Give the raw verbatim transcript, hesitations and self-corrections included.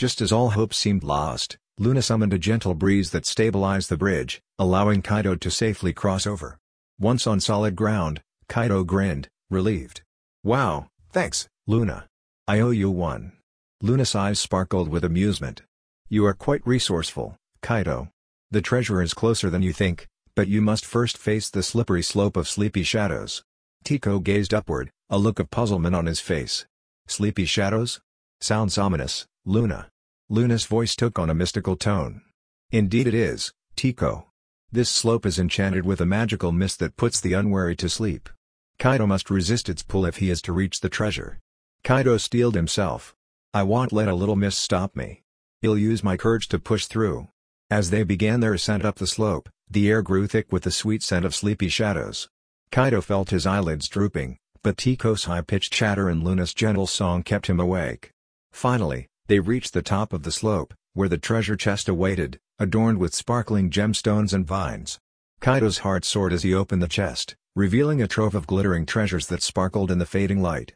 Just as all hope seemed lost, Luna summoned a gentle breeze that stabilized the bridge, allowing Kaido to safely cross over. Once on solid ground, Kaido grinned, relieved. "Wow, thanks, Luna. I owe you one." Luna's eyes sparkled with amusement. "You are quite resourceful, Kaido. The treasure is closer than you think, but you must first face the slippery slope of Sleepy Shadows." Tiko gazed upward, a look of puzzlement on his face. "Sleepy Shadows? Sounds ominous, Luna." Luna's voice took on a mystical tone. "Indeed it is, Tiko. This slope is enchanted with a magical mist that puts the unwary to sleep. Kaido must resist its pull if he is to reach the treasure." Kaido steeled himself. "I won't let a little mist stop me. I'll use my courage to push through." As they began their ascent up the slope, the air grew thick with the sweet scent of Sleepy Shadows. Kaido felt his eyelids drooping, but Tiko's high-pitched chatter and Luna's gentle song kept him awake. Finally, they reached the top of the slope, where the treasure chest awaited, adorned with sparkling gemstones and vines. Kaido's heart soared as he opened the chest, revealing a trove of glittering treasures that sparkled in the fading light.